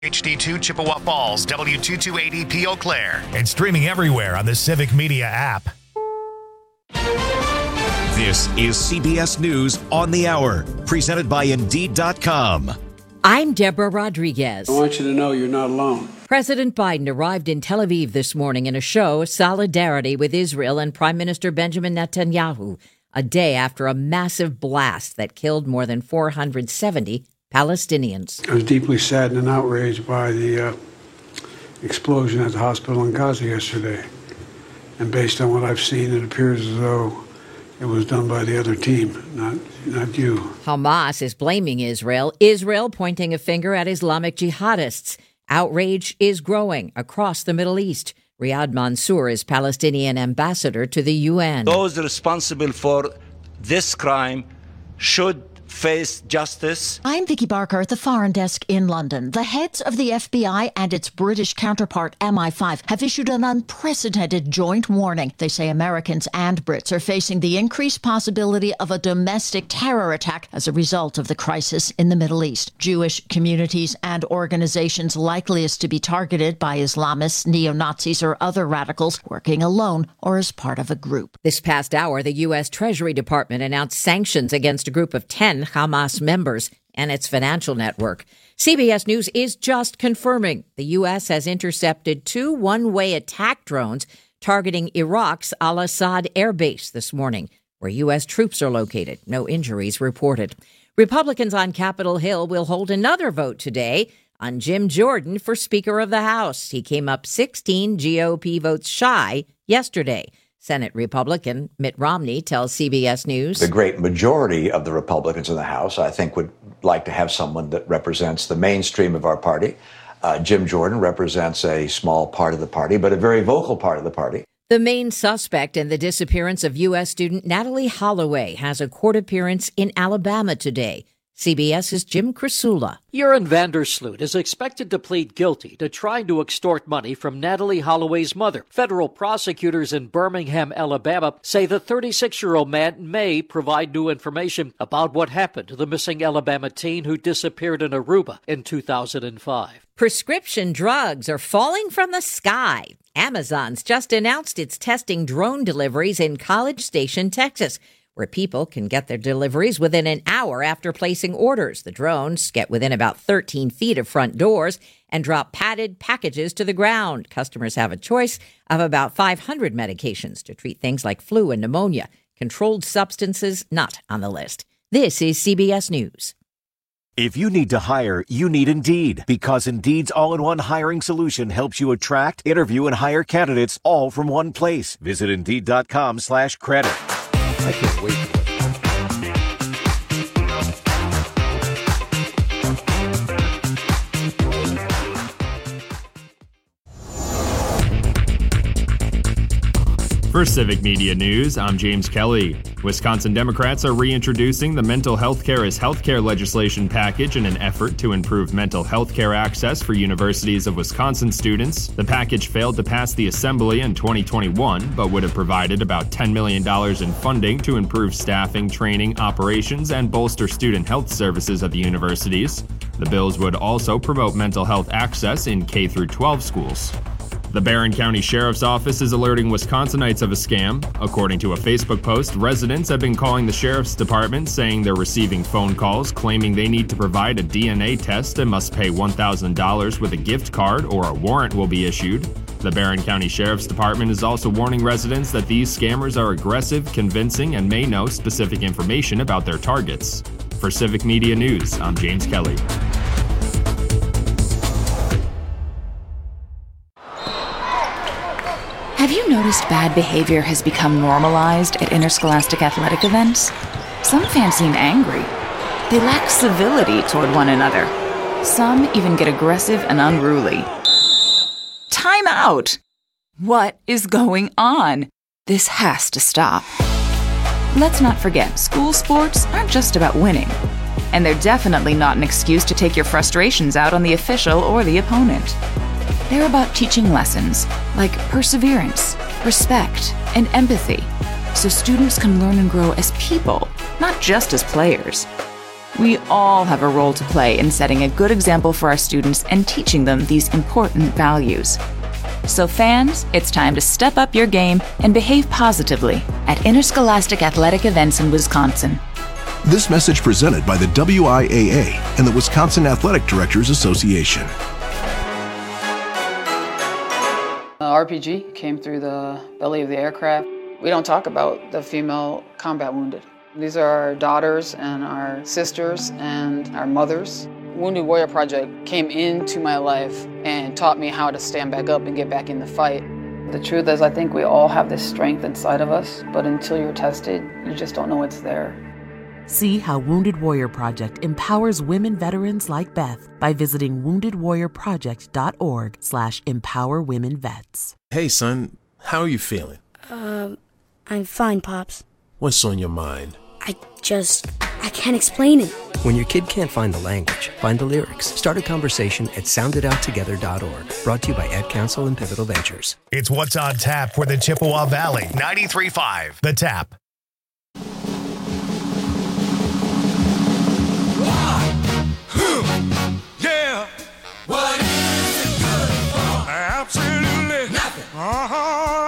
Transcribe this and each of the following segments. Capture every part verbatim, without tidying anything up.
H D two Chippewa Falls, W two two eight E P Eau Claire. And streaming everywhere on the Civic Media app. This is C B S News on the Hour, presented by Indeed dot com. I'm Deborah Rodriguez. I want you to know you're not alone. President Biden arrived in Tel Aviv this morning in a show of solidarity with Israel and Prime Minister Benjamin Netanyahu, a day after a massive blast that killed more than four hundred seventy Palestinians. I was deeply saddened and outraged by the uh, explosion at the hospital in Gaza yesterday. And based on what I've seen, it appears as though it was done by the other team, not not you. Hamas is blaming Israel, Israel pointing a finger at Islamic jihadists. Outrage is growing across the Middle East. Riyad Mansour is Palestinian ambassador to the U N. Those responsible for this crime should face justice. I'm Vicky Barker at the Foreign Desk in London. The heads of the F B I and its British counterpart M I five have issued an unprecedented joint warning. They say Americans and Brits are facing the increased possibility of a domestic terror attack as a result of the crisis in the Middle East. Jewish communities and organizations likeliest to be targeted by Islamists, neo-Nazis, or other radicals working alone or as part of a group. This past hour, the U S Treasury Department announced sanctions against a group of ten Hamas members and its financial network. C B S News is just confirming the U S has intercepted two one-way attack drones targeting Iraq's al-Assad air base this morning, where U S troops are located. No injuries reported. Republicans on Capitol Hill will hold another vote today on Jim Jordan for Speaker of the House. He came up sixteen G O P votes shy yesterday. Senate Republican Mitt Romney tells C B S News. The great majority of the Republicans in the House, I think, would like to have someone that represents the mainstream of our party. Uh, Jim Jordan represents a small part of the party, but a very vocal part of the party. The main suspect in the disappearance of U S student Natalie Holloway has a court appearance in Alabama today. CBS's Jim Krasula. Joran van der Sloot is expected to plead guilty to trying to extort money from Natalie Holloway's mother. Federal prosecutors in Birmingham, Alabama, say the thirty-six-year-old man may provide new information about what happened to the missing Alabama teen who disappeared in Aruba in two thousand five. Prescription drugs are falling from the sky. Amazon's just announced it's testing drone deliveries in College Station, Texas, where people can get their deliveries within an hour after placing orders. The drones get within about thirteen feet of front doors and drop padded packages to the ground. Customers have a choice of about five hundred medications to treat things like flu and pneumonia. Controlled substances not on the list. This is C B S News. If you need to hire, you need Indeed, because Indeed's all-in-one hiring solution helps you attract, interview, and hire candidates all from one place. Visit Indeed.com slash credit. I can't wait. For Civic Media News, I'm James Kelly. Wisconsin Democrats are reintroducing the Mental Health Care is Healthcare legislation package in an effort to improve mental health care access for Universities of Wisconsin students. The package failed to pass the Assembly in twenty twenty-one, but would have provided about ten million dollars in funding to improve staffing, training, operations, and bolster student health services at the universities. The bills would also promote mental health access in K through twelve schools. The Barron County Sheriff's Office is alerting Wisconsinites of a scam. According to a Facebook post, residents have been calling the Sheriff's Department saying they're receiving phone calls claiming they need to provide a D N A test and must pay one thousand dollars with a gift card or a warrant will be issued. The Barron County Sheriff's Department is also warning residents that these scammers are aggressive, convincing, and may know specific information about their targets. For Civic Media News, I'm James Kelly. Have you noticed bad behavior has become normalized at interscholastic athletic events? Some fans seem angry. They lack civility toward one another. Some even get aggressive and unruly. Time out! What is going on? This has to stop. Let's not forget, school sports aren't just about winning. And they're definitely not an excuse to take your frustrations out on the official or the opponent. They're about teaching lessons like perseverance, respect, and empathy, so students can learn and grow as people, not just as players. We all have a role to play in setting a good example for our students and teaching them these important values. So fans, it's time to step up your game and behave positively at interscholastic athletic events in Wisconsin. This message presented by the W I A A and the Wisconsin Athletic Directors Association. The R P G came through the belly of the aircraft. We don't talk about the female combat wounded. These are our daughters and our sisters and our mothers. Wounded Warrior Project came into my life and taught me how to stand back up and get back in the fight. The truth is, I think we all have this strength inside of us, but until you're tested, you just don't know it's there. See how Wounded Warrior Project empowers women veterans like Beth by visiting wounded warrior project dot org slash empower women vets. Hey, son, how are you feeling? Um, I'm fine, Pops. What's on your mind? I just, I can't explain it. When your kid can't find the language, find the lyrics. Start a conversation at sound it out together dot org. Brought to you by Ad Council and Pivotal Ventures. It's What's on Tap for the Chippewa Valley. ninety-three point five The Tap. Yeah. What is it good for? Absolutely nothing. Uh-huh.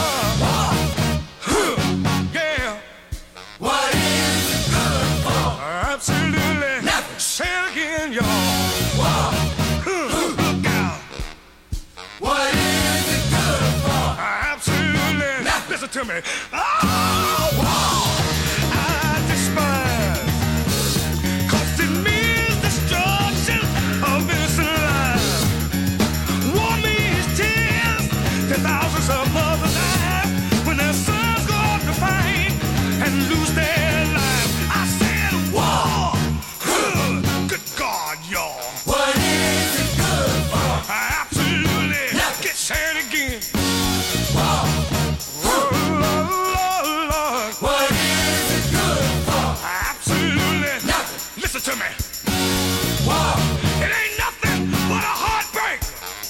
Yeah. What is it good for? Absolutely nothing. Say it again, y'all. Look out. What is it good for? Absolutely nothing. Listen to me. Oh, wow. I despise. Cause it means destruction of innocent lives. War means tears to thousands of mothers' lives when their sons go out to fight and lose their lives. I said war. Good God, y'all. What is it good for? Absolutely. Nothing. Get said again. War. Oh, Lord, Lord. What is it good for? Absolutely nothing. Listen to me. War. It ain't nothing but a heartbreak.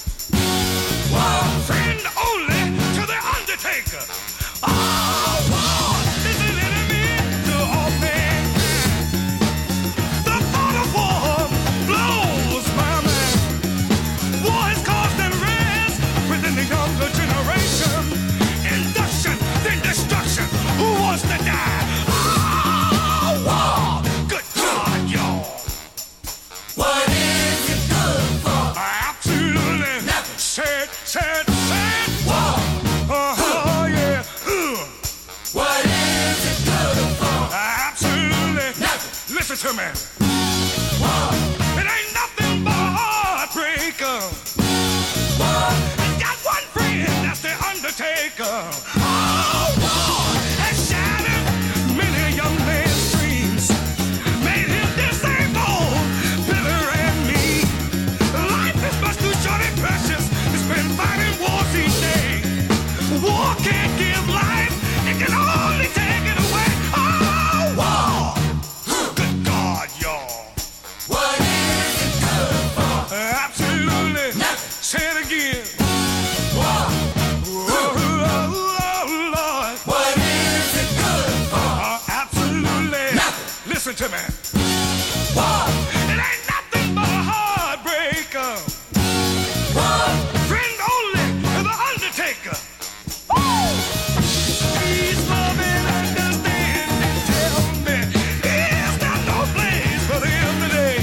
War. Friend only to the undertaker. Oh, war is an enemy to all mankind. The thought of war blows my mind. War has caused unrest within the younger generation. Induction, then destruction. Who wants to die? Oh, war. Good God, y'all. What is it good for? Absolutely nothing. Say it, say it, say it. War. Uh-huh, yeah. Ugh. What is it good for? Absolutely nothing. Listen to me. War. It ain't nothing but a heartbreaker. War. I got one friend, that's the undertaker. Oh, war has shattered many young men's dreams. Made him disabled, bitter and mean. Life is much too short and precious to spend fighting wars each day. War can't give life, it can only take it away. Oh, war! Good God, y'all. What is it good for? Absolutely nothing. Say it again. War. Oh, oh, Lord. What is it good for? Absolutely nothing. Listen to me. War. It ain't nothing but a heartbreaker. War. Friend only to the undertaker. Woo! Please love and understand and tell me, is there no place for them today?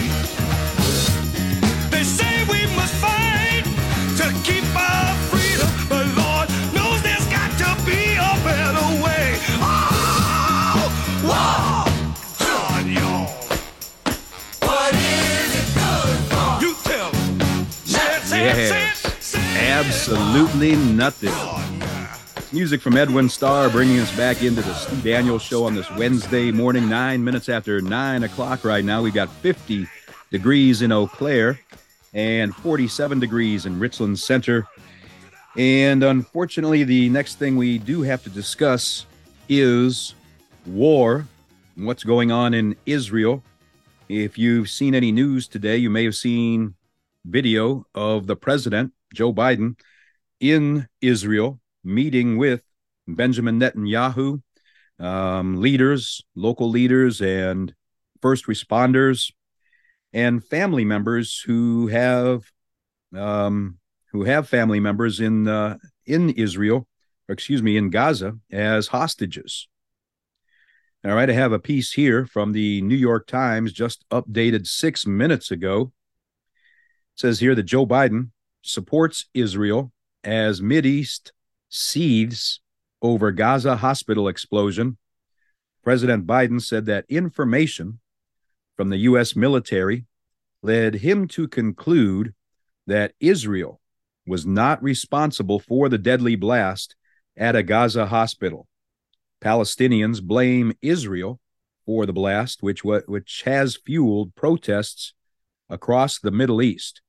They say we must fight to keep our freedom, but Lord knows there's got to be a better way. Oh, wow, God, y'all. What is it good for? You tell them. Say it, say it, say it, say it. Absolutely nothing. Music from Edwin Starr bringing us back into the Stu Daniels Show on this Wednesday morning, nine minutes after nine o'clock right now. We've got fifty degrees in Eau Claire and forty-seven degrees in Richland Center. And unfortunately, the next thing we do have to discuss is war and what's going on in Israel. If you've seen any news today, you may have seen video of the president, Joe Biden, in Israel, meeting with Benjamin Netanyahu, um, leaders, local leaders, and first responders, and family members who have um, who have family members in uh, in Israel, or excuse me, in Gaza as hostages. All right, I have a piece here from the New York Times, just updated six minutes ago. It says here that Joe Biden supports Israel as Mideast seethes over Gaza hospital explosion. President Biden said that information from the U S military led him to conclude that Israel was not responsible for the deadly blast at a Gaza hospital. Palestinians blame Israel for the blast, which, which has fueled protests across the Middle East.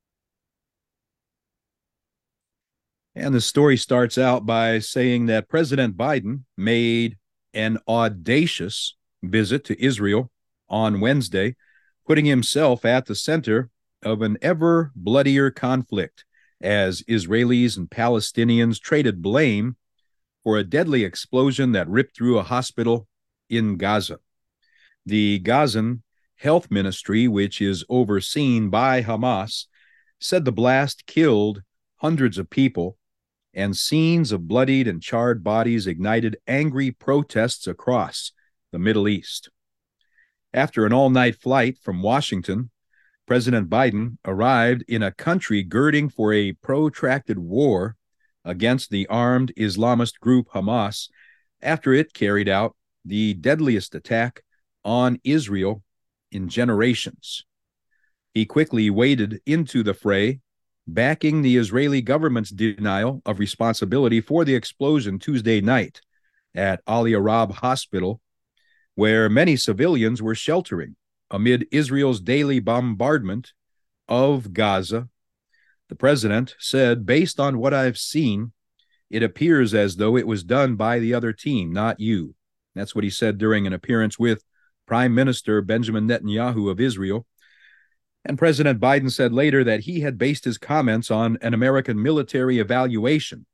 And the story starts out by saying that President Biden made an audacious visit to Israel on Wednesday, putting himself at the center of an ever bloodier conflict as Israelis and Palestinians traded blame for a deadly explosion that ripped through a hospital in Gaza. The Gazan Health Ministry, which is overseen by Hamas, said the blast killed hundreds of people, and scenes of bloodied and charred bodies ignited angry protests across the Middle East. After an all-night flight from Washington, President Biden arrived in a country girding for a protracted war against the armed Islamist group Hamas after it carried out the deadliest attack on Israel in generations. He quickly waded into the fray, backing the Israeli government's denial of responsibility for the explosion Tuesday night at Ali Arab Hospital, where many civilians were sheltering amid Israel's daily bombardment of Gaza. The president said, "Based on what I've seen, it appears as though it was done by the other team, not you." That's what he said during an appearance with Prime Minister Benjamin Netanyahu of Israel. And President Biden said later that he had based his comments on an American military evaluation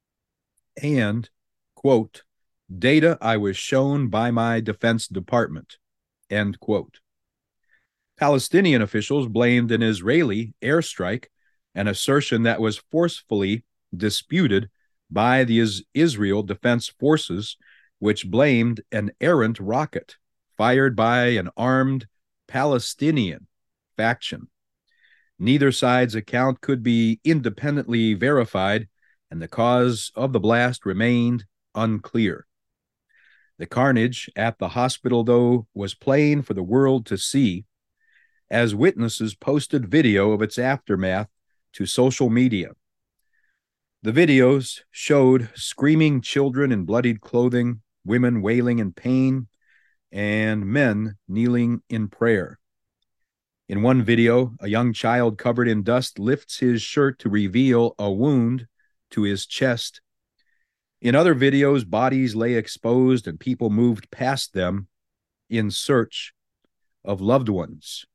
and, quote, data I was shown by my Defense Department, end quote. Palestinian officials blamed an Israeli airstrike, an assertion that was forcefully disputed by the Israel Defense Forces, which blamed an errant rocket fired by an armed Palestinian faction. Neither side's account could be independently verified, and the cause of the blast remained unclear. The carnage at the hospital, though, was plain for the world to see, as witnesses posted video of its aftermath to social media. The videos showed screaming children in bloodied clothing, women wailing in pain, and men kneeling in prayer. In one video, a young child covered in dust lifts his shirt to reveal a wound to his chest. In other videos, bodies lay exposed and people moved past them in search of loved ones.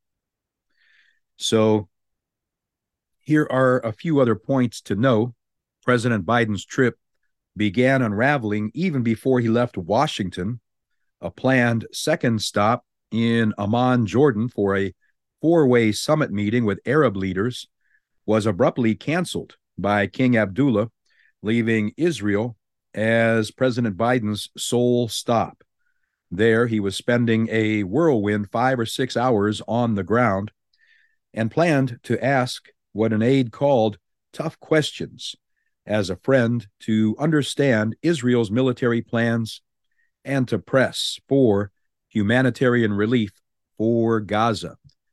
So here are a few other points to know. President Biden's trip began unraveling even before he left Washington. A planned second stop in Amman, Jordan, for a four-way summit meeting with Arab leaders was abruptly canceled by King Abdullah, leaving Israel as President Biden's sole stop. There, he was spending a whirlwind five or six hours on the ground and planned to ask what an aide called tough questions as a friend to understand Israel's military plans and to press for humanitarian relief for Gaza.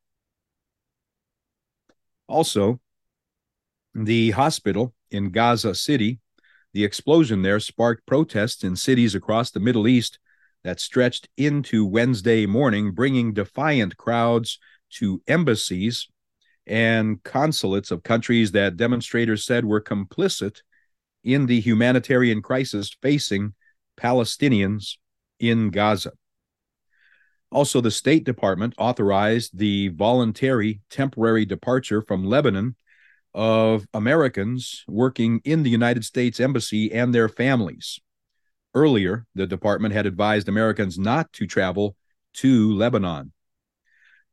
Also, the hospital in Gaza City, the explosion there sparked protests in cities across the Middle East that stretched into Wednesday morning, bringing defiant crowds to embassies and consulates of countries that demonstrators said were complicit in the humanitarian crisis facing Palestinians in Gaza. Also, the State Department authorized the voluntary temporary departure from Lebanon of Americans working in the United States Embassy and their families. Earlier, the department had advised Americans not to travel to Lebanon.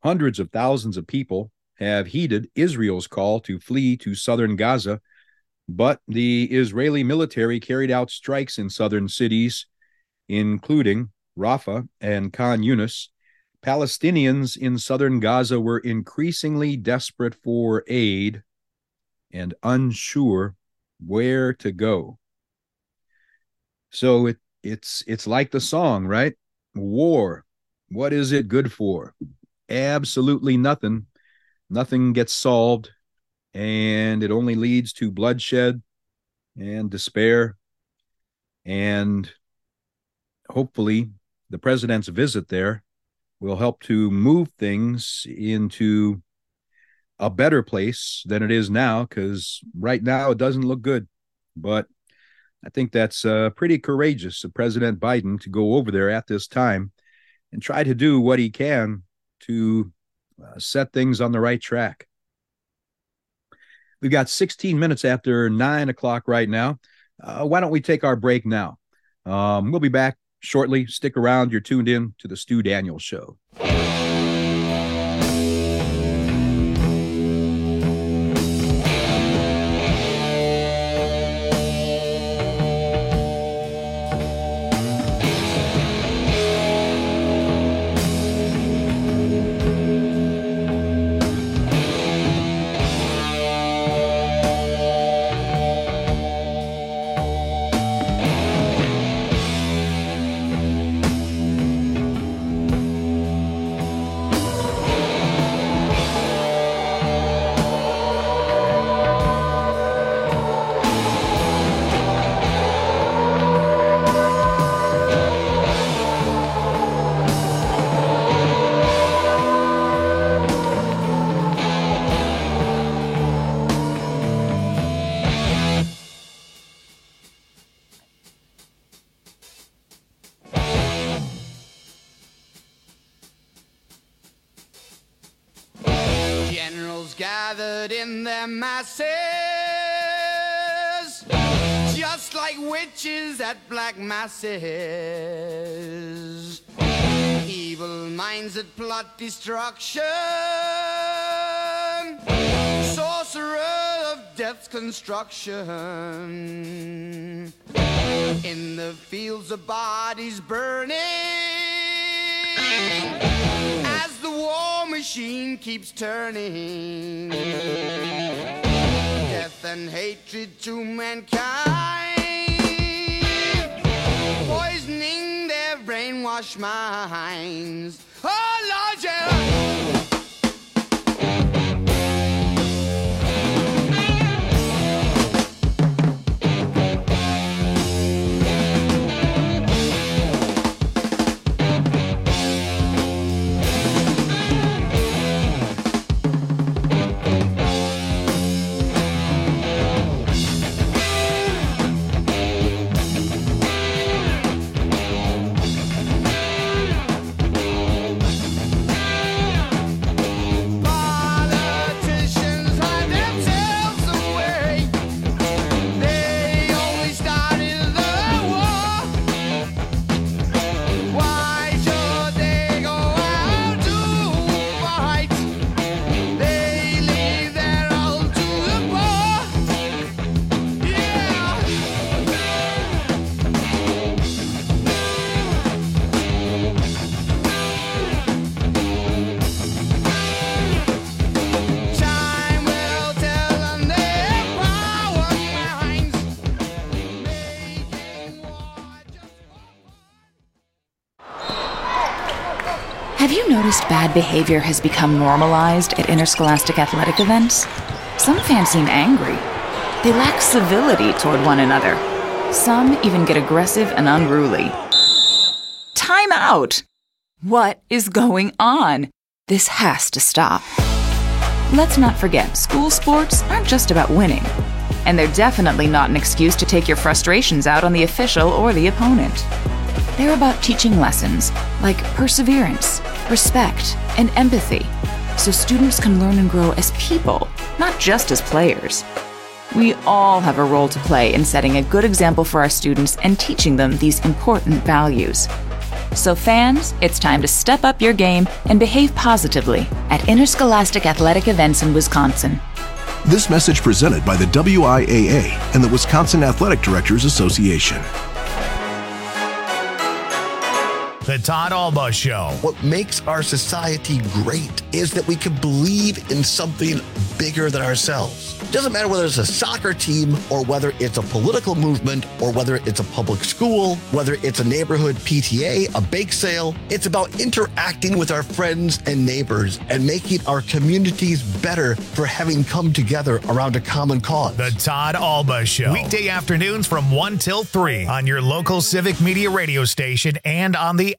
Hundreds of thousands of people have heeded Israel's call to flee to southern Gaza, but the Israeli military carried out strikes in southern cities, including Rafah and Khan Yunis. Palestinians in southern Gaza were increasingly desperate for aid and unsure where to go. So it, it's it's like the song, right? War, what is it good for? Absolutely nothing. Nothing gets solved, and it only leads to bloodshed and despair. And hopefully the president's visit there will help to move things into a better place than it is now, because right now it doesn't look good. But I think that's uh, pretty courageous of President Biden to go over there at this time and try to do what he can to uh, set things on the right track. We've got sixteen minutes after nine o'clock right now. Uh, why don't we take our break now? Um, we'll be back shortly. Stick around. You're tuned in to the Stu Daniels Show. Gathered in their masses, just like witches at black masses, evil minds that plot destruction, sorcerer of death's construction, in the fields of bodies burning, as the war machine keeps turning, death and hatred to mankind, poisoning their brainwashed minds. Oh Lord, yeah. Have you noticed bad behavior has become normalized at interscholastic athletic events? Some fans seem angry. They lack civility toward one another. Some even get aggressive and unruly. Time out! What is going on? This has to stop. Let's not forget, school sports aren't just about winning. And they're definitely not an excuse to take your frustrations out on the official or the opponent. They're about teaching lessons like perseverance, respect, and empathy, so students can learn and grow as people, not just as players. We all have a role to play in setting a good example for our students and teaching them these important values. So fans, it's time to step up your game and behave positively at interscholastic athletic events in Wisconsin. This message presented by the W I A A and the Wisconsin Athletic Directors Association. The Todd Alba Show. What makes our society great is that we can believe in something bigger than ourselves. It doesn't matter whether it's a soccer team or whether it's a political movement or whether it's a public school, whether it's a neighborhood P T A, a bake sale. It's about interacting with our friends and neighbors and making our communities better for having come together around a common cause. The Todd Alba Show. Weekday afternoons from one till three on your local Civic Media radio station and on the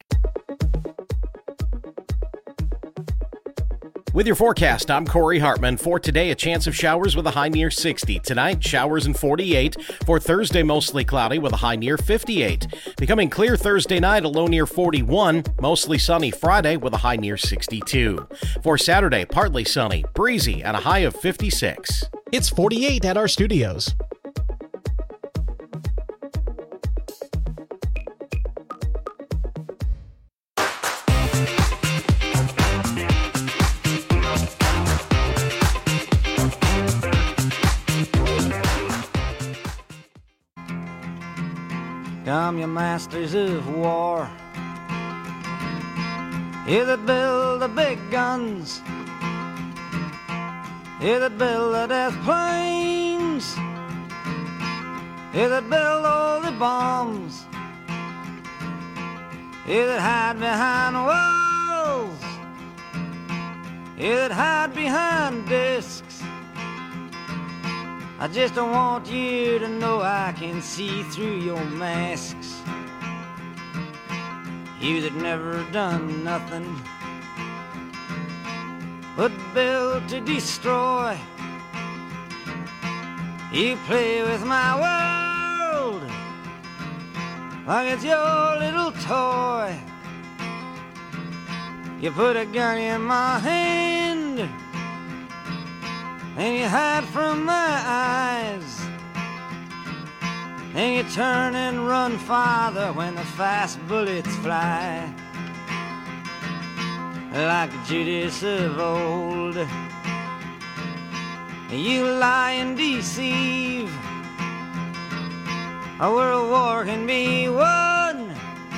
With your forecast, I'm Corey Hartman. For today, a chance of showers with a high near sixty. Tonight, showers in forty-eight. For Thursday, mostly cloudy with a high near fifty-eight. Becoming clear Thursday night, a low near forty-one. Mostly sunny Friday with a high near sixty-two. For Saturday, partly sunny, breezy, and a high of fifty-six. It's forty-eight at our studios. Come, you masters of war, you that build the big guns, you that build the death planes, you that build all the bombs, you that hide behind walls, you that hide behind discs. I just don't want you to know I can see through your masks. You that never done nothing but build to destroy. You play with my world like it's your little toy. You put a gun in my hand and you hide from my eyes, and you turn and run farther when the fast bullets fly. Like Judas of old, you lie and deceive. A world war can be won.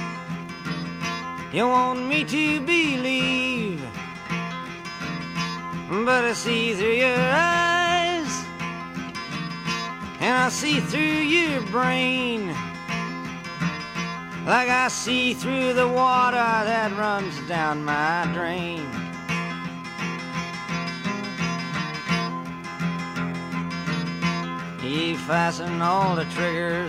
You want me to believe, but I see through your eyes, and I see through your brain, like I see through the water that runs down my drain. You fasten all the triggers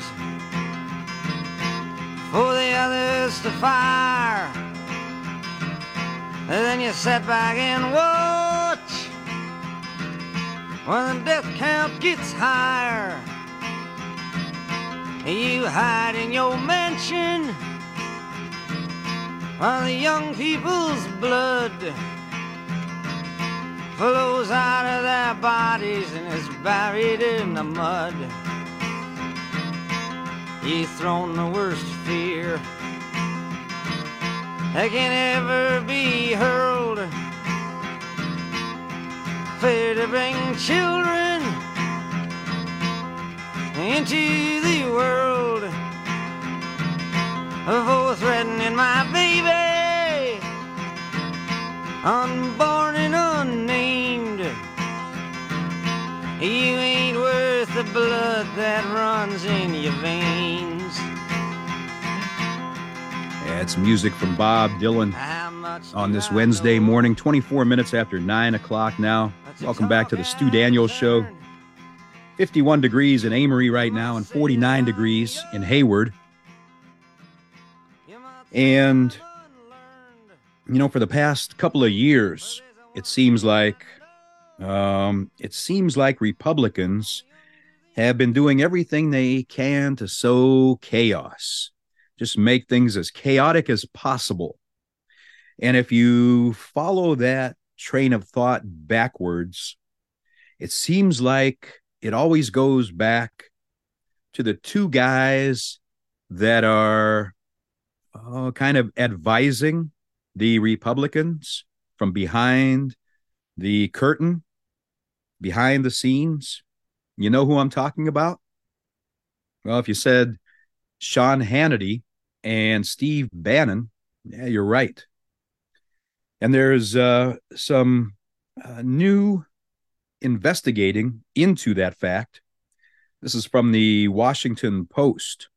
for the others to fire, and then you sit back and watch when the death count gets higher. You hide in your mansion while the young people's blood flows out of their bodies and is buried in the mud. You've thrown the worst fear that can ever be hurled, fear to bring children into the world, for threatening my baby, unborn and unnamed. You ain't worth the blood that runs in your veins. Yeah, it's music from Bob Dylan on this Wednesday morning, twenty-four minutes after nine o'clock now. Welcome back to the Stu Daniels Show. fifty-one degrees in Amory right now and forty-nine degrees in Hayward. And, you know, for the past couple of years, it seems like um, it seems like Republicans have been doing everything they can to sow chaos, just make things as chaotic as possible. And if you follow that train of thought backwards, it seems like it always goes back to the two guys that are uh, kind of advising the Republicans from behind the curtain, behind the scenes. You know who I'm talking about? Well, if you said Sean Hannity and Steve Bannon, yeah, you're right. And there's uh, some uh, new investigating into that fact. This is from the Washington Post,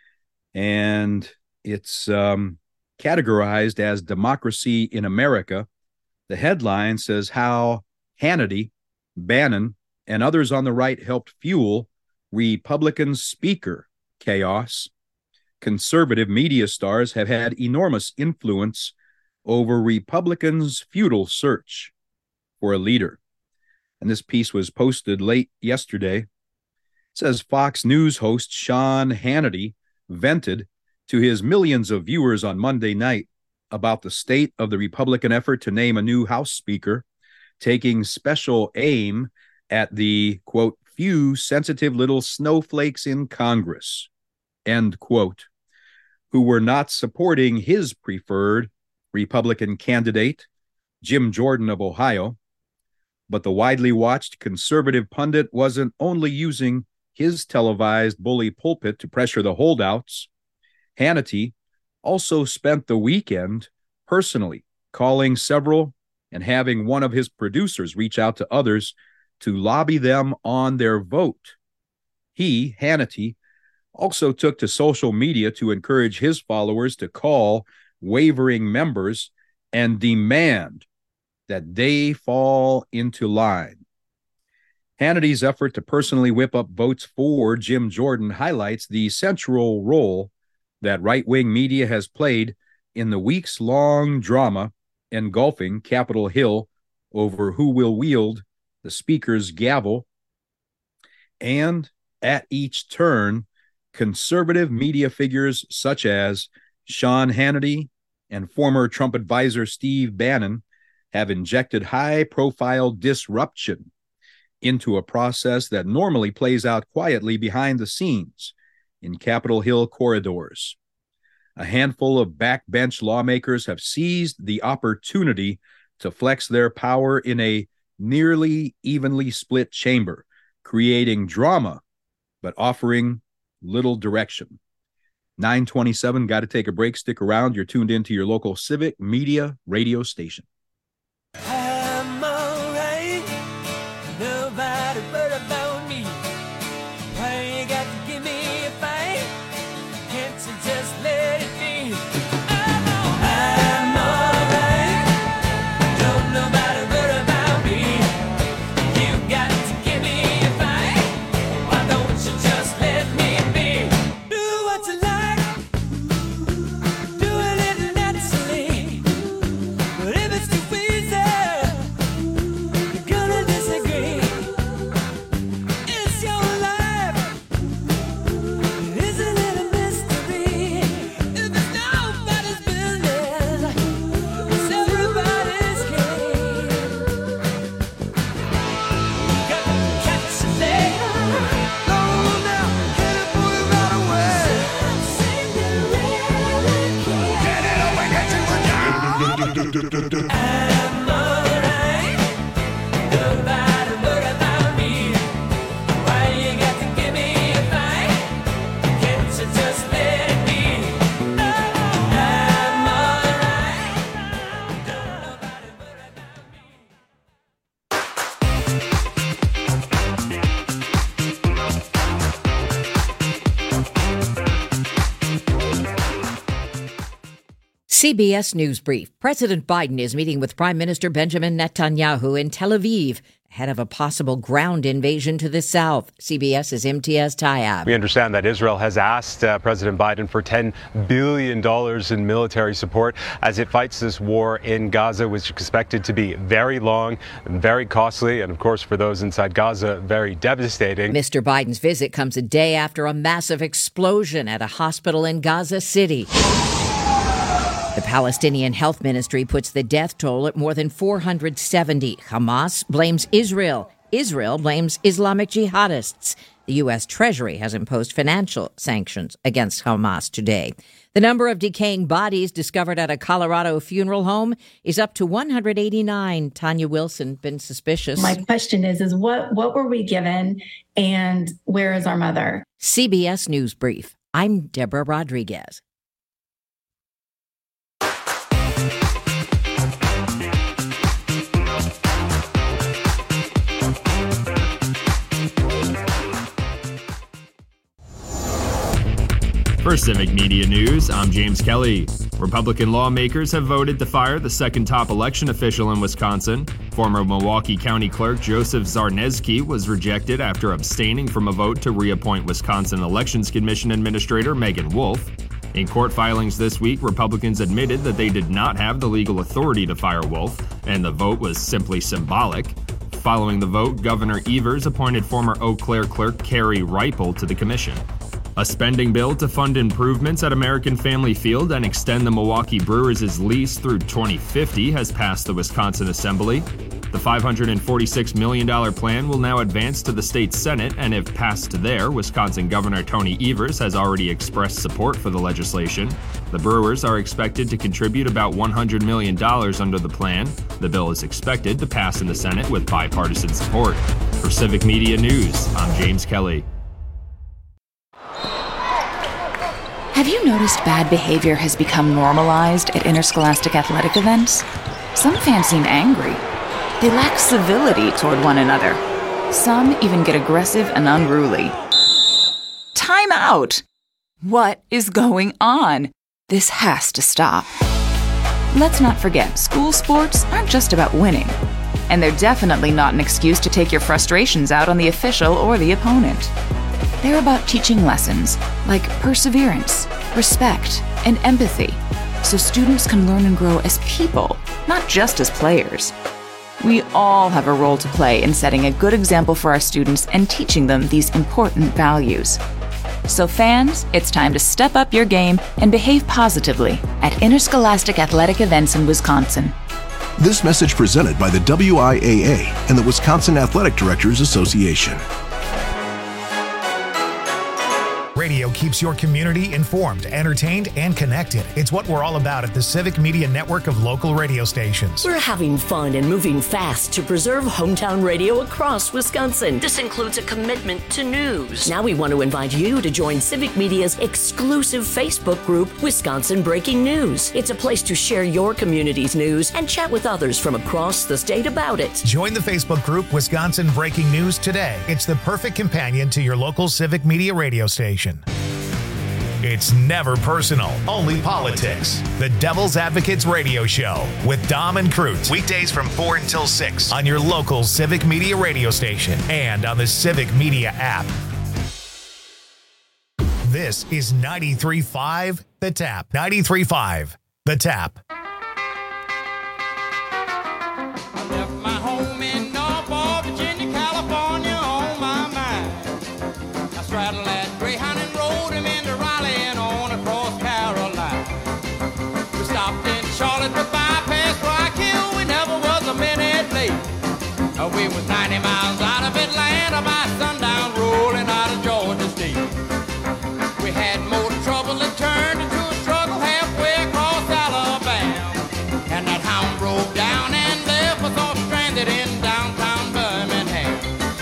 and it's um, categorized as Democracy in America. The headline says how Hannity, Bannon, and others on the right helped fuel Republican speaker chaos. Conservative media stars have had enormous influence over Republicans' futile search for a leader. And this piece was posted late yesterday. It says Fox News host Sean Hannity vented to his millions of viewers on Monday night about the state of the Republican effort to name a new House Speaker, taking special aim at the, quote, few sensitive little snowflakes in Congress, end quote, who were not supporting his preferred Republican candidate, Jim Jordan of Ohio. But the widely watched conservative pundit wasn't only using his televised bully pulpit to pressure the holdouts. Hannity also spent the weekend personally calling several and having one of his producers reach out to others to lobby them on their vote. He, Hannity, also took to social media to encourage his followers to call wavering members and demand that they fall into line. Hannity's effort to personally whip up votes for Jim Jordan highlights the central role that right-wing media has played in the weeks-long drama engulfing Capitol Hill over who will wield the speaker's gavel. And at each turn, conservative media figures such as Sean Hannity and former Trump advisor Steve Bannon have injected high-profile disruption into a process that normally plays out quietly behind the scenes in Capitol Hill corridors. A handful of backbench lawmakers have seized the opportunity to flex their power in a nearly evenly split chamber, creating drama, but offering little direction. nine twenty-seven, got to take a break. Stick around. You're tuned into your local civic media radio station. I'm alright, nobody but about me. Why you got to give me a fight? Can't you just let it be? I'm alright, I'm alright, don't nobody but about me. You got to give me a fight, why don't you just let me be? Do what you like, do a little naturally, but if it's too easy, you're gonna disagree. It's your life, it isn't it a mystery? If it's nobody's business, it's everybody's game. Got to catch a leg, go now, hit it, pull it right away. Get it up and get you a job. I'm alright, nobody worry about me. Why you got to give me a fight? Can't you just let it be? I'm alright, don't nobody worry about me. C B S News Brief. President Biden is meeting with Prime Minister Benjamin Netanyahu in Tel Aviv ahead of a possible ground invasion to the south. CBS's Imtiaz Tayab. We understand that Israel has asked uh, President Biden for ten billion dollars in military support as it fights this war in Gaza, which is expected to be very long and very costly. And of course, for those inside Gaza, very devastating. Mister Biden's visit comes a day after a massive explosion at a hospital in Gaza City. The Palestinian Health Ministry puts the death toll at more than four hundred seventy. Hamas blames Israel. Israel blames Islamic jihadists. The U S. Treasury has imposed financial sanctions against Hamas today. The number of decaying bodies discovered at a Colorado funeral home is up to one hundred eighty-nine. Tanya Wilson, been suspicious. My question is, is what, what were we given and where is our mother? C B S News Brief. I'm Deborah Rodriguez. For Civic Media News, I'm James Kelly. Republican lawmakers have voted to fire the second top election official in Wisconsin. Former Milwaukee County Clerk Joseph Zarneski was rejected after abstaining from a vote to reappoint Wisconsin Elections Commission Administrator Megan Wolf. In court filings this week, Republicans admitted that they did not have the legal authority to fire Wolf, and the vote was simply symbolic. Following the vote, Governor Evers appointed former Eau Claire Clerk Carrie Reipel to the commission. A spending bill to fund improvements at American Family Field and extend the Milwaukee Brewers' lease through twenty fifty has passed the Wisconsin Assembly. The five hundred forty-six million dollars plan will now advance to the state Senate, and if passed there, Wisconsin Governor Tony Evers has already expressed support for the legislation. The Brewers are expected to contribute about one hundred million dollars under the plan. The bill is expected to pass in the Senate with bipartisan support. For Civic Media News, I'm James Kelly. Have you noticed bad behavior has become normalized at interscholastic athletic events? Some fans seem angry. They lack civility toward one another. Some even get aggressive and unruly. Time out! What is going on? This has to stop. Let's not forget, school sports aren't just about winning. And they're definitely not an excuse to take your frustrations out on the official or the opponent. They're about teaching lessons like perseverance, respect, and empathy, so students can learn and grow as people, not just as players. We all have a role to play in setting a good example for our students and teaching them these important values. So fans, it's time to step up your game and behave positively at interscholastic athletic events in Wisconsin. This message presented by the W I A A and the Wisconsin Athletic Directors Association. Radio keeps your community informed, entertained, and connected. It's what we're all about at the Civic Media Network of local radio stations. We're having fun and moving fast to preserve hometown radio across Wisconsin. This includes a commitment to news. Now we want to invite you to join Civic Media's exclusive Facebook group, Wisconsin Breaking News. It's a place to share your community's news and chat with others from across the state about it. Join the Facebook group Wisconsin Breaking News today. It's the perfect companion to your local Civic Media radio station. It's never personal, only politics. The Devil's Advocates Radio Show with Dom and Cruz. Weekdays from four until six on your local Civic Media radio station and on the Civic Media app. This is ninety-three point five The Tap. ninety-three point five The Tap. We was ninety miles out of Atlanta by sundown, rolling out of Georgia State. We had more trouble that turned into a struggle halfway across Alabama. And that hound broke down and left us all stranded in downtown Birmingham.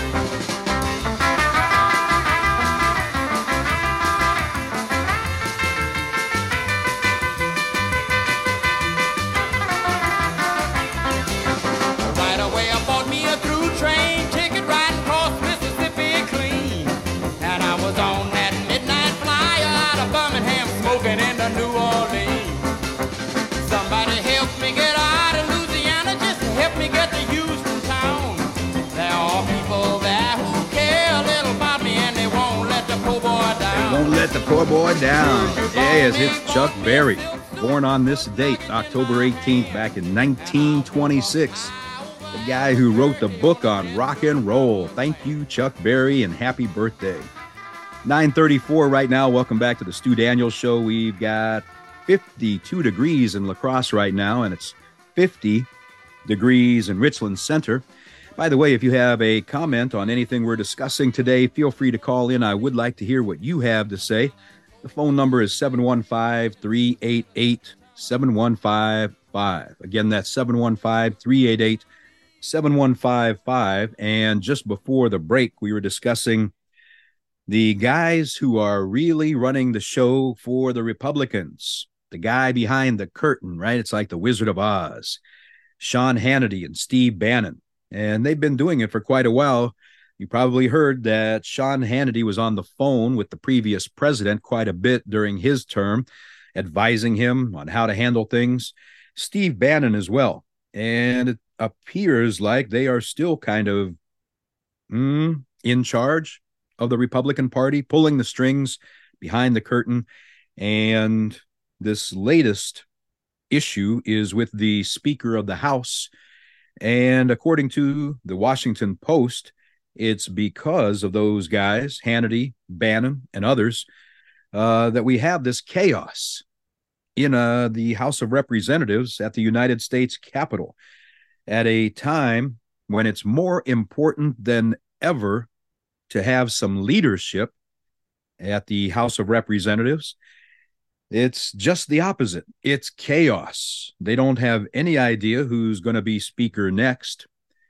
Right away I bought me a through train ticket riding across Mississippi clean. And I was on that midnight flyer out of Birmingham smoking into New Orleans. Somebody help me get out of Louisiana, just help me get to Houston town. There are people there who care a little about me and they won't let the poor boy down. Won't let the poor boy down. Yes, it's Chuck Berry, born on this date, October eighteenth, back in nineteen twenty-six. The guy who wrote the book on rock and roll. Thank you, Chuck Berry, and happy birthday. nine thirty-four right now. Welcome back to the Stu Daniels Show. We've got fifty-two degrees in La Crosse right now, and it's fifty degrees in Richland Center. By the way, if you have a comment on anything we're discussing today, feel free to call in. I would like to hear what you have to say. The phone number is seven one five, three eight eight, seven one five five. Again, that's seven one five, three eight eight, seven one five five. And just before the break, we were discussing the guys who are really running the show for the Republicans. The guy behind the curtain, right? It's like the Wizard of Oz. Sean Hannity and Steve Bannon. And they've been doing it for quite a while. You probably heard that Sean Hannity was on the phone with the previous president quite a bit during his term, advising him on how to handle things. Steve Bannon as well. And it appears like they are still kind of mm, in charge of the Republican Party, pulling the strings behind the curtain. And this latest issue is with the Speaker of the House. And according to the Washington Post, it's because of those guys, Hannity, Bannon, and others, uh, that we have this chaos in uh, the House of Representatives at the United States Capitol at a time when it's more important than ever to have some leadership at the House of Representatives. It's just the opposite. It's chaos. They don't have any idea who's going to be Speaker next.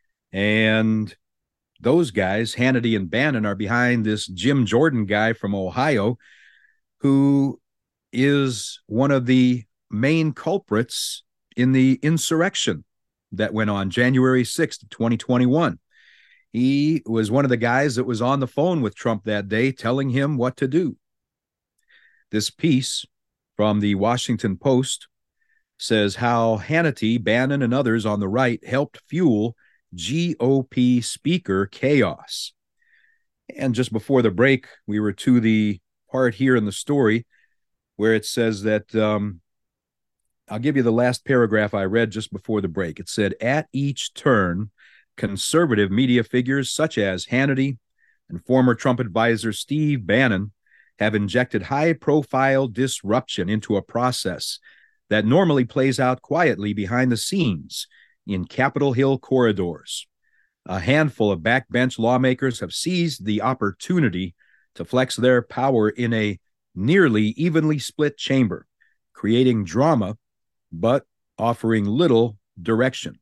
And those guys, Hannity and Bannon, are behind this Jim Jordan guy from Ohio, who is one of the main culprits in the insurrection that went on January sixth, twenty twenty-one. He was one of the guys that was on the phone with Trump that day telling him what to do. This piece from the Washington Post says how Hannity, Bannon, and others on the right helped fuel G O P speaker chaos. And just before the break, we were to the part here in the story where it says that, um, I'll give you the last paragraph I read just before the break. It said, at each turn, conservative media figures such as Hannity and former Trump advisor Steve Bannon have injected high-profile disruption into a process that normally plays out quietly behind the scenes in Capitol Hill corridors. A handful of backbench lawmakers have seized the opportunity to flex their power in a nearly evenly split chamber, creating drama but offering little direction.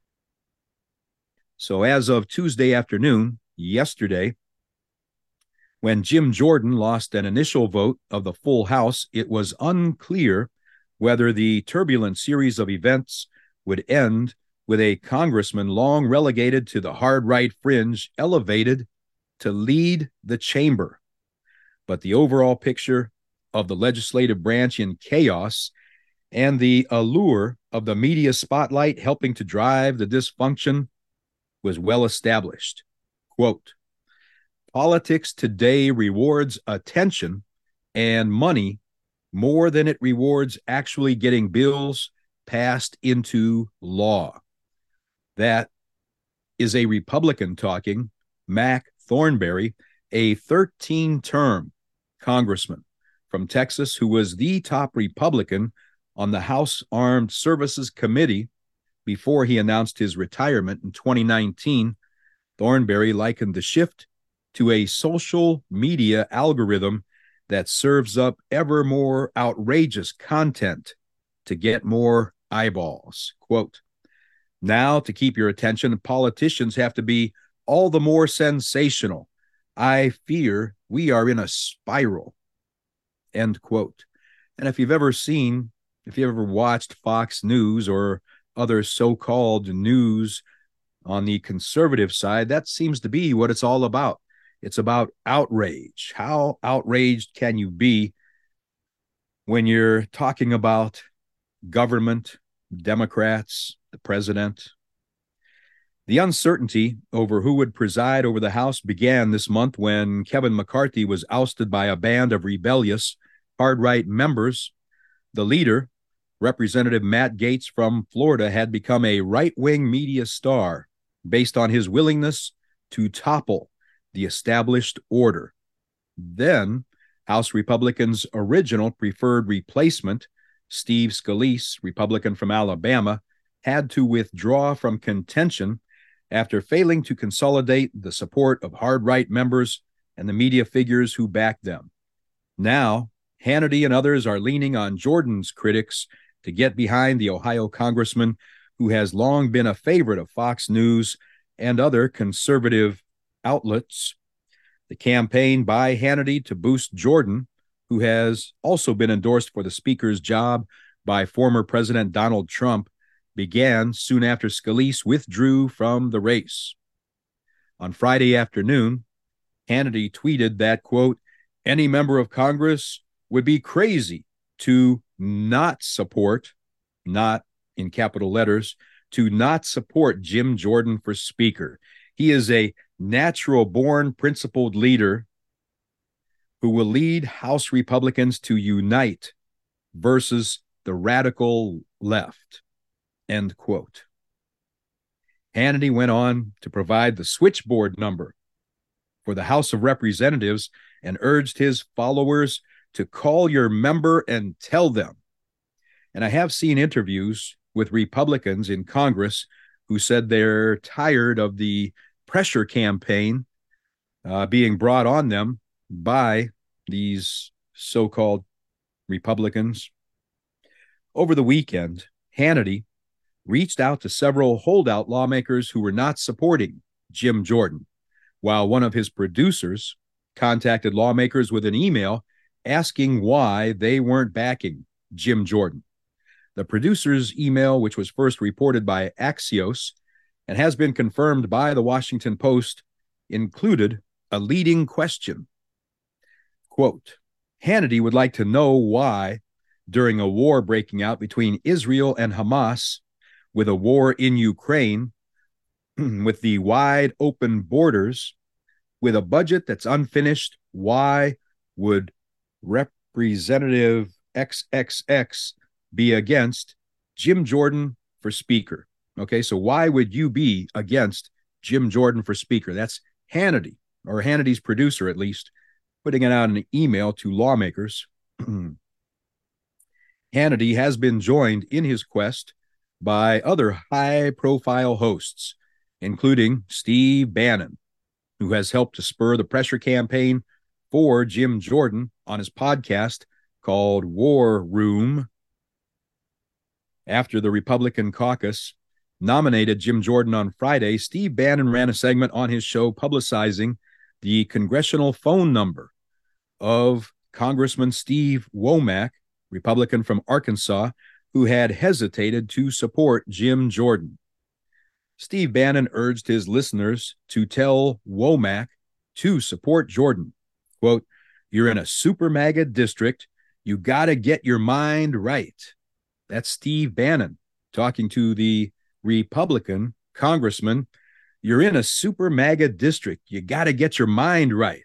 So as of Tuesday afternoon, yesterday, when Jim Jordan lost an initial vote of the full House, it was unclear whether the turbulent series of events would end with a congressman long relegated to the hard right fringe elevated to lead the chamber. But the overall picture of the legislative branch in chaos and the allure of the media spotlight helping to drive the dysfunction was well established. Quote, politics today rewards attention and money more than it rewards actually getting bills passed into law. That is a Republican talking, Mac Thornberry, a thirteen-term congressman from Texas who was the top Republican on the House Armed Services Committee before he announced his retirement in twenty nineteen. Thornberry likened the shift to a social media algorithm that serves up ever more outrageous content to get more eyeballs. Quote, now, to keep your attention, politicians have to be all the more sensational. I fear we are in a spiral. End quote. And if you've ever seen, if you've ever watched Fox News or other so-called news on the conservative side, that seems to be what it's all about. It's about outrage. How outraged can you be when you're talking about government, Democrats, the president? The uncertainty over who would preside over the House began this month when Kevin McCarthy was ousted by a band of rebellious hard-right members. The leader, Representative Matt Gaetz from Florida, had become a right-wing media star based on his willingness to topple the established order. Then, House Republicans' original preferred replacement, Steve Scalise, Republican from Alabama, had to withdraw from contention after failing to consolidate the support of hard-right members and the media figures who backed them. Now, Hannity and others are leaning on Jordan's critics to get behind the Ohio congressman who has long been a favorite of Fox News and other conservative outlets. The campaign by Hannity to boost Jordan, who has also been endorsed for the speaker's job by former President Donald Trump, began soon after Scalise withdrew from the race. On Friday afternoon, Hannity tweeted that, quote, any member of Congress would be crazy to not support, not in capital letters, to not support Jim Jordan for Speaker. He is a natural-born, principled leader who will lead House Republicans to unite versus the radical left, end quote. Hannity went on to provide the switchboard number for the House of Representatives and urged his followers to call your member and tell them. And I have seen interviews with Republicans in Congress who said they're tired of the pressure campaign uh, being brought on them by these so-called Republicans. Over the weekend, Hannity reached out to several holdout lawmakers who were not supporting Jim Jordan, while one of his producers contacted lawmakers with an email asking why they weren't backing Jim Jordan. The producer's email, which was first reported by Axios and has been confirmed by the Washington Post, included a leading question. Quote, Hannity would like to know why, during a war breaking out between Israel and Hamas, with a war in Ukraine, with the wide open borders, with a budget that's unfinished, why would Representative triple X be against Jim Jordan for Speaker? Okay, so why would you be against Jim Jordan for Speaker? That's Hannity, or Hannity's producer at least, putting it out in an email to lawmakers. Hannity has been joined in his quest by other high-profile hosts, including Steve Bannon, who has helped to spur the pressure campaign for Jim Jordan on his podcast called War Room. After the Republican caucus nominated Jim Jordan on Friday, Steve Bannon ran a segment on his show publicizing the congressional phone number of Congressman Steve Womack, Republican from Arkansas, who had hesitated to support Jim Jordan. Steve Bannon urged his listeners to tell Womack to support Jordan. Quote, you're in a super MAGA district. You got to get your mind right. That's Steve Bannon talking to the Republican congressman. You're in a super MAGA district. You got to get your mind right.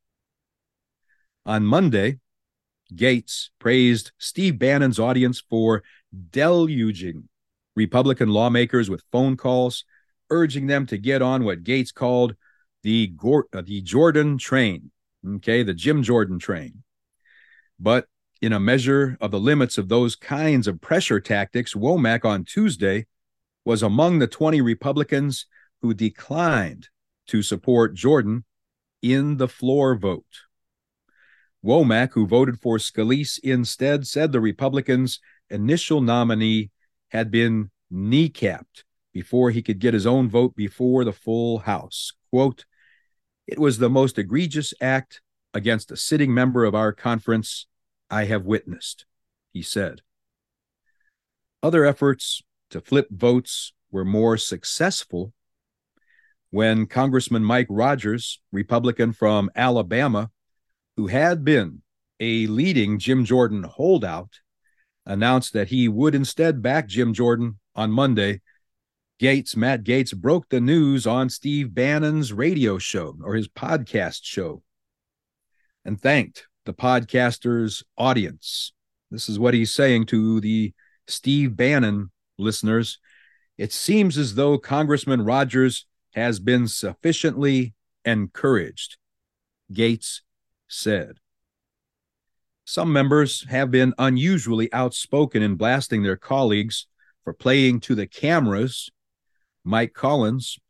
On Monday, Gaetz praised Steve Bannon's audience for deluging Republican lawmakers with phone calls, urging them to get on what Gaetz called the, Gor- uh, the Jordan train, okay, the Jim Jordan train. But in a measure of the limits of those kinds of pressure tactics, Womack on Tuesday was among the twenty Republicans who declined to support Jordan in the floor vote. Womack, who voted for Scalise instead, said the Republicans' initial nominee had been kneecapped before he could get his own vote before the full House. Quote, it was the most egregious act against a sitting member of our conference I have witnessed, he said. Other efforts to flip votes were more successful when Congressman Mike Rogers, Republican from Alabama, who had been a leading Jim Jordan holdout, announced that he would instead back Jim Jordan on Monday. Gaetz, Matt Gaetz, broke the news on Steve Bannon's radio show, or his podcast show, and thanked the podcaster's audience. This is what he's saying to the Steve Bannon listeners. It seems as though Congressman Rogers has been sufficiently encouraged, Gaetz said. Some members have been unusually outspoken in blasting their colleagues for playing to the cameras. Mike Collins,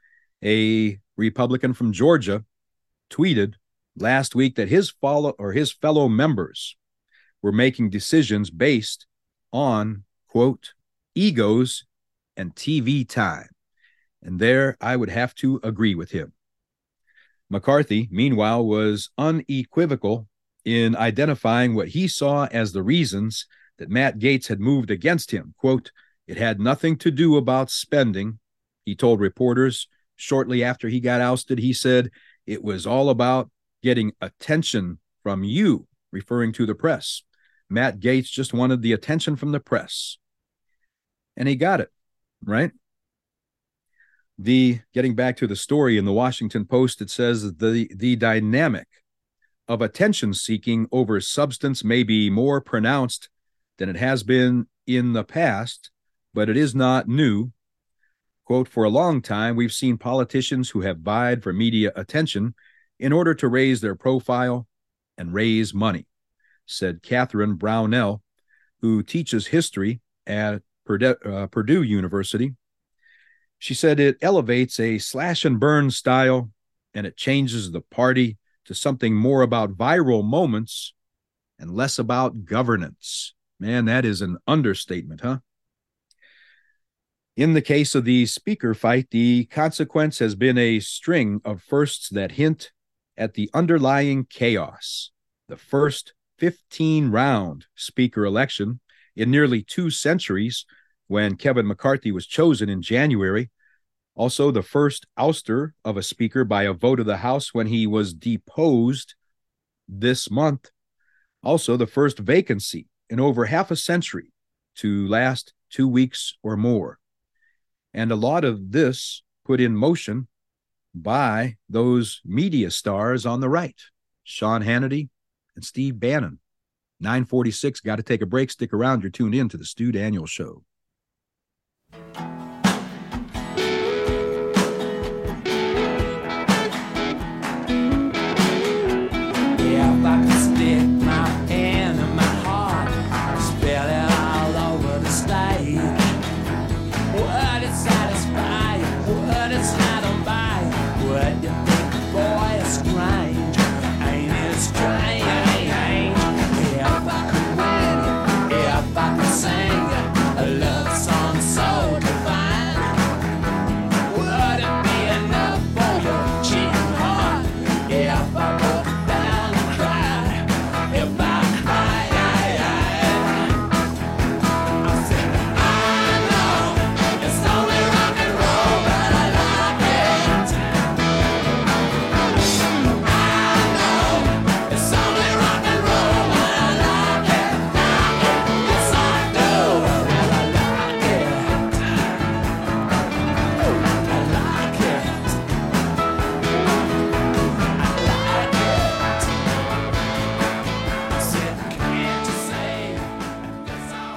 A Republican from Georgia tweeted last week that his follow or his fellow members were making decisions based on, quote, egos and T V time. And there I would have to agree with him. McCarthy, meanwhile, was unequivocal in identifying what he saw as the reasons that Matt Gaetz had moved against him. Quote, it had nothing to do about spending, he told reporters shortly after he got ousted. He said it was all about getting attention from you, referring to the press. Matt Gaetz just wanted the attention from the press. And he got it, right? The getting back to the story in the Washington Post, it says that the, the dynamic of attention seeking over substance may be more pronounced than it has been in the past, but it is not new. Quote, for a long time, we've seen politicians who have vied for media attention in order to raise their profile and raise money, said Catherine Brownell, who teaches history at Purdue, uh, Purdue University. She said it elevates a slash and burn style and it changes the party to something more about viral moments and less about governance. Man, that is an understatement, huh? In the case of the speaker fight, the consequence has been a string of firsts that hint at the underlying chaos. The first fifteen-round speaker election in nearly two centuries when Kevin McCarthy was chosen in January. Also, the first ouster of a speaker by a vote of the House when he was deposed this month. Also, the first vacancy in over half a century to last two weeks or more. And a lot of this put in motion by those media stars on the right, Sean Hannity and Steve Bannon. nine forty-six, got to take a break. Stick around. You're tuned in to the Stu Daniels Show. If I could stick my hand in my heart, spill it all over the stage. Would it satisfy you? Would it satisfy you? Would you think, boy, it's strange? Ain't it strange? If I could win you, if I could sing you a love song so divine, would it be enough for your cheating heart? If I broke down and cried, if I cried, I said, I know it's only rock and roll, but I like it. I know it's only rock and roll, but I like it, like it. Yes, I do, and I like it. I like it. I said, can't you say it's all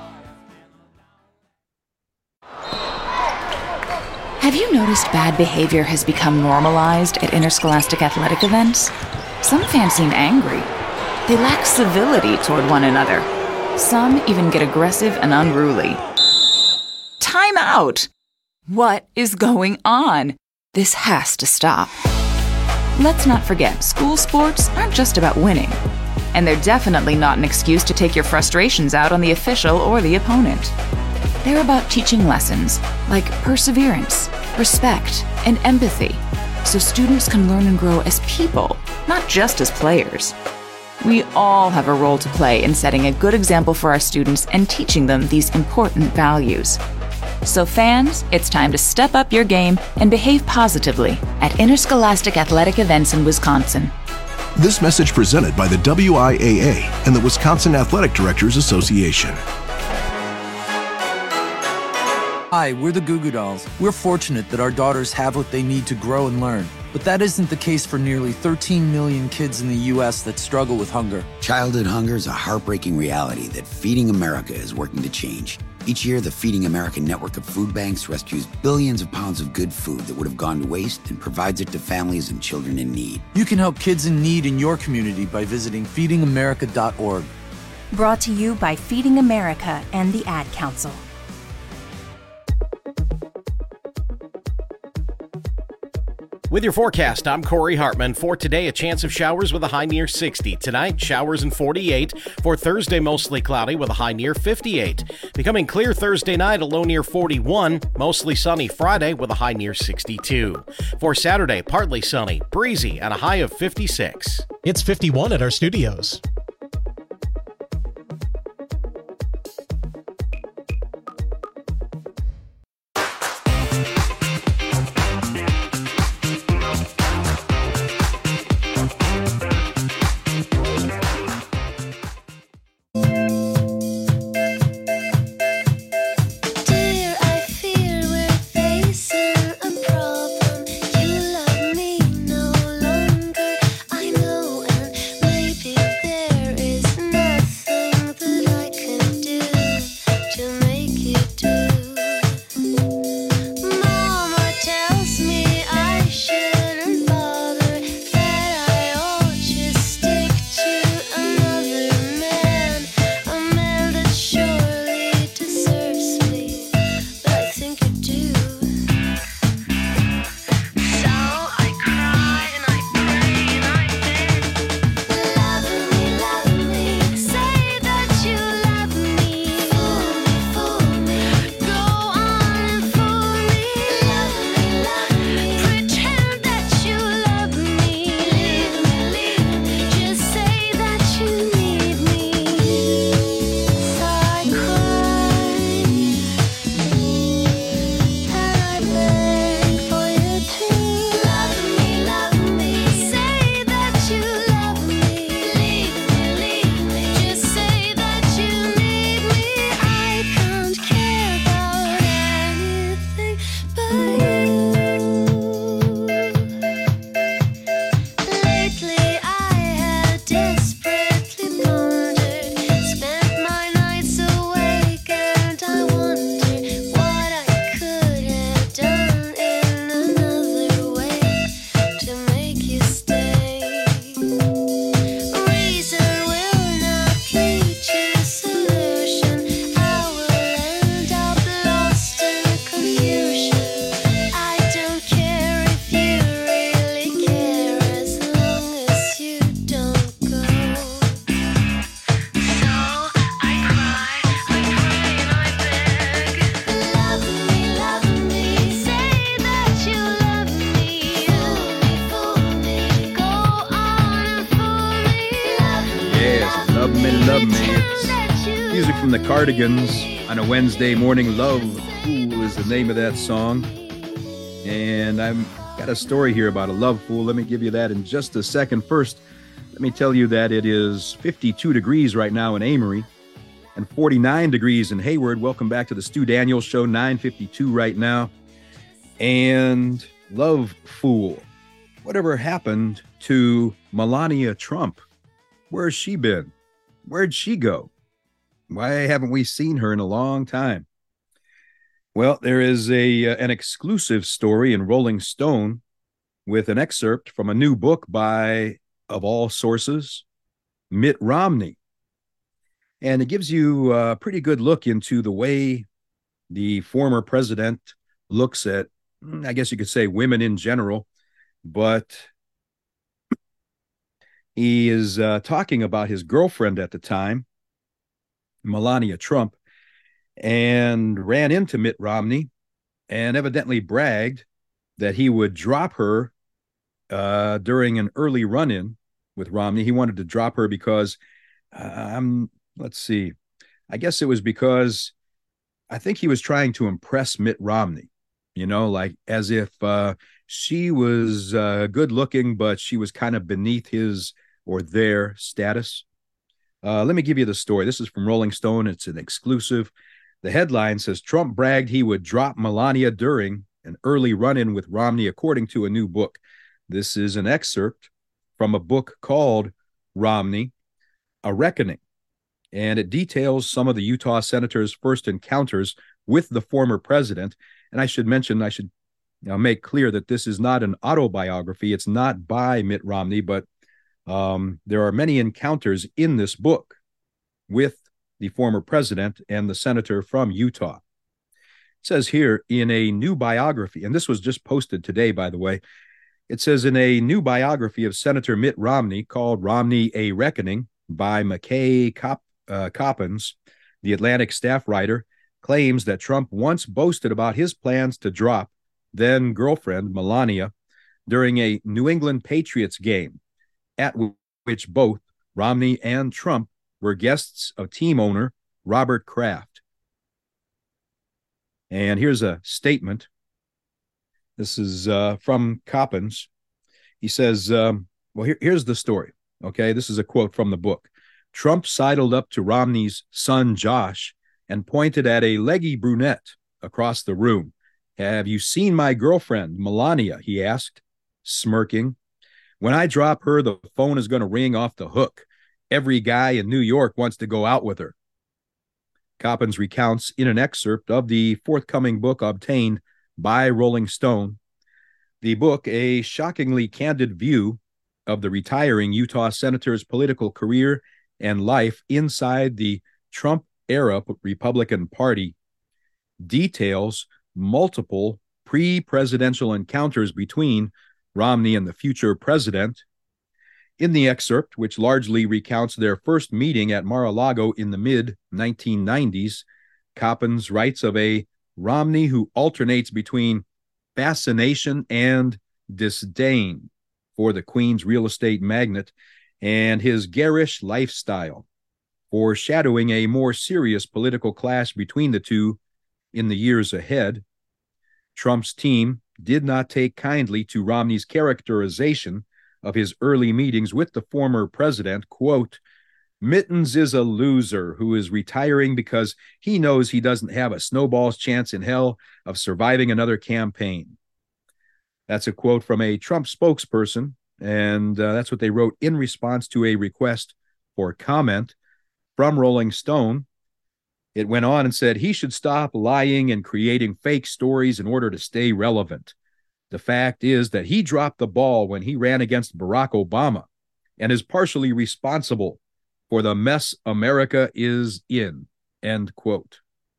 Have you noticed bad behavior has become normalized at interscholastic athletic events? Some fans seem angry. They lack civility toward one another. Some even get aggressive and unruly. Time out! What is going on? This has to stop. Let's not forget, school sports aren't just about winning. And they're definitely not an excuse to take your frustrations out on the official or the opponent. They're about teaching lessons like perseverance, respect, and empathy, so students can learn and grow as people, not just as players. We all have a role to play in setting a good example for our students and teaching them these important values. So fans, it's time to step up your game and behave positively at interscholastic athletic events in Wisconsin. This message presented by the W I A A and the Wisconsin Athletic Directors Association. Hi, we're the Goo Goo Dolls. We're fortunate that our daughters have what they need to grow and learn. But that isn't the case for nearly thirteen million kids in the U S that struggle with hunger. Childhood hunger is a heartbreaking reality that Feeding America is working to change. Each year, the Feeding America network of food banks rescues billions of pounds of good food that would have gone to waste and provides it to families and children in need. You can help kids in need in your community by visiting feeding america dot org. Brought to you by Feeding America and the Ad Council. With your forecast, I'm Corey Hartman. For today, a chance of showers with a high near sixty. Tonight, showers and forty-eight. For Thursday, mostly cloudy with a high near fifty-eight. Becoming clear Thursday night, a low near forty-one. Mostly sunny Friday with a high near sixty-two. For Saturday, partly sunny, breezy, and a high of fifty-six. It's fifty-one at our studios. Cardigans on a Wednesday morning. Love Fool is the name of that song. And I've got a story here about a love fool. Let me give you that in just a second. First, let me tell you that it is fifty-two degrees right now in Amory and forty-nine degrees in Hayward. Welcome back to the Stu Daniels Show, nine fifty-two right now. And love fool. Whatever happened to Melania Trump? Where's she been? Where'd she go? Why haven't we seen her in a long time? Well, there is a uh, an exclusive story in Rolling Stone with an excerpt from a new book by, of all sources, Mitt Romney. And it gives you a pretty good look into the way the former president looks at, I guess you could say, women in general. But he is uh, talking about his girlfriend at the time, Melania Trump, and ran into Mitt Romney and evidently bragged that he would drop her uh, during an early run-in with Romney. He wanted to drop her because, um, let's see, I guess it was because I think he was trying to impress Mitt Romney, you know, like as if uh, she was uh, good looking, but she was kind of beneath his or their status. Uh, let me give you the story. This is from Rolling Stone. It's an exclusive. The headline says, Trump bragged he would drop Melania during an early run-in with Romney, according to a new book. This is an excerpt from a book called Romney, A Reckoning. And it details some of the Utah senator's first encounters with the former president. And I should mention, I should you know, make clear that this is not an autobiography. It's not by Mitt Romney, but Um, there are many encounters in this book with the former president and the senator from Utah. It says here in a new biography, and this was just posted today, by the way, It says in a new biography of Senator Mitt Romney called Romney, A Reckoning by McKay Cop, uh, Coppins, the Atlantic staff writer, claims that Trump once boasted about his plans to drop then-girlfriend Melania during a New England Patriots game, at which both Romney and Trump were guests of team owner Robert Kraft. And here's a statement. This is uh, from Coppins. He says, um, well, here, here's the story. Okay, this is a quote from the book. Trump sidled up to Romney's son, Josh, and pointed at a leggy brunette across the room. Have you seen my girlfriend, Melania? He asked, smirking. When I drop her, the phone is going to ring off the hook. Every guy in New York wants to go out with her. Coppins recounts in an excerpt of the forthcoming book obtained by Rolling Stone. The book, a shockingly candid view of the retiring Utah senator's political career and life inside the Trump-era Republican Party, details multiple pre-presidential encounters between Romney and the future president. In the excerpt, which largely recounts their first meeting at Mar-a-Lago in the mid nineteen nineties, Coppins writes of a Romney who alternates between fascination and disdain for the Queens real estate magnate and his garish lifestyle, foreshadowing a more serious political clash between the two in the years ahead. Trump's team did not take kindly to Romney's characterization of his early meetings with the former president. Quote, Mittens is a loser who is retiring because he knows he doesn't have a snowball's chance in hell of surviving another campaign. That's a quote from a Trump spokesperson, and uh, that's what they wrote in response to a request for comment from Rolling Stone. It went on and said he should stop lying and creating fake stories in order to stay relevant. The fact is that he dropped the ball when he ran against Barack Obama and is partially responsible for the mess America is in, end quote.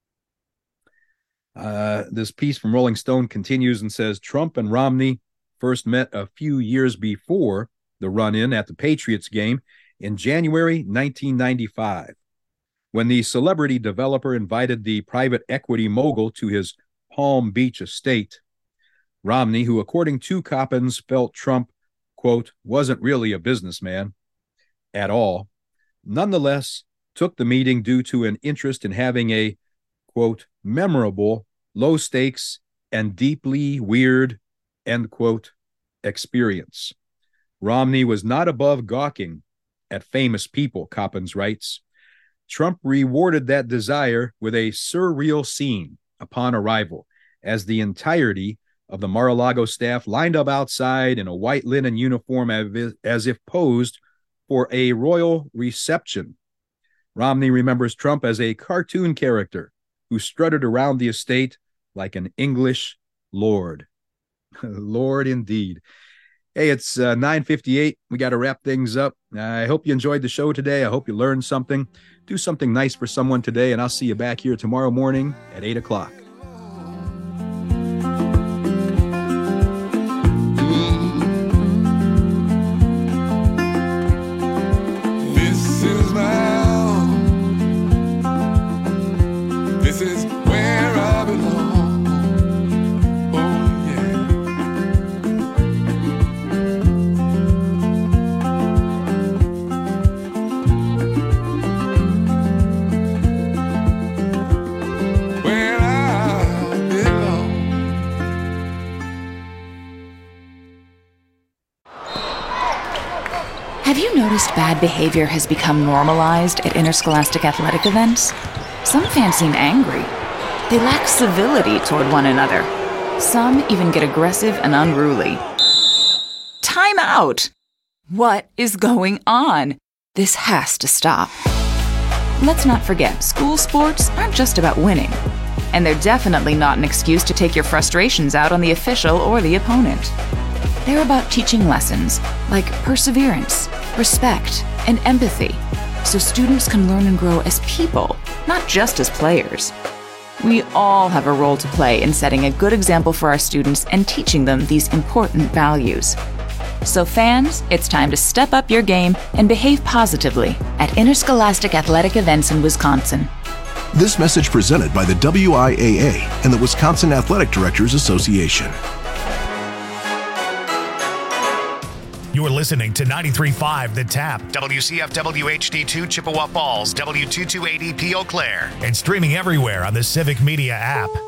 Uh, this piece from Rolling Stone continues and says Trump and Romney first met a few years before the run-in at the Patriots game in January nineteen ninety-five, when the celebrity developer invited the private equity mogul to his Palm Beach estate. Romney, who according to Coppins felt Trump, quote, wasn't really a businessman at all, nonetheless took the meeting due to an interest in having a, quote, memorable, low-stakes, and deeply weird, end quote, experience. Romney was not above gawking at famous people, Coppins writes. Trump rewarded that desire with a surreal scene upon arrival, as the entirety of the Mar-a-Lago staff lined up outside in a white linen uniform as if posed for a royal reception. Romney remembers Trump as a cartoon character who strutted around the estate like an English lord. Lord indeed. Hey, it's uh, nine fifty-eight. We got to wrap things up. I hope you enjoyed the show today. I hope you learned something. Do something nice for someone today, and I'll see you back here tomorrow morning at eight o'clock. This is my home. This is where I belong. Have you noticed bad behavior has become normalized at interscholastic athletic events? Some fans seem angry. They lack civility toward one another. Some even get aggressive and unruly. Time out! What is going on? This has to stop. Let's not forget, school sports aren't just about winning. And they're definitely not an excuse to take your frustrations out on the official or the opponent. They're about teaching lessons like perseverance, respect, and empathy, so students can learn and grow as people, not just as players. We all have a role to play in setting a good example for our students and teaching them these important values. So fans, it's time to step up your game and behave positively at interscholastic athletic events in Wisconsin. This message presented by the W I A A and the Wisconsin Athletic Directors Association. You're listening to ninety-three point five The Tap, W C F W H D two Chippewa Falls, W two two eight E P Eau Claire, and streaming everywhere on the Civic Media app.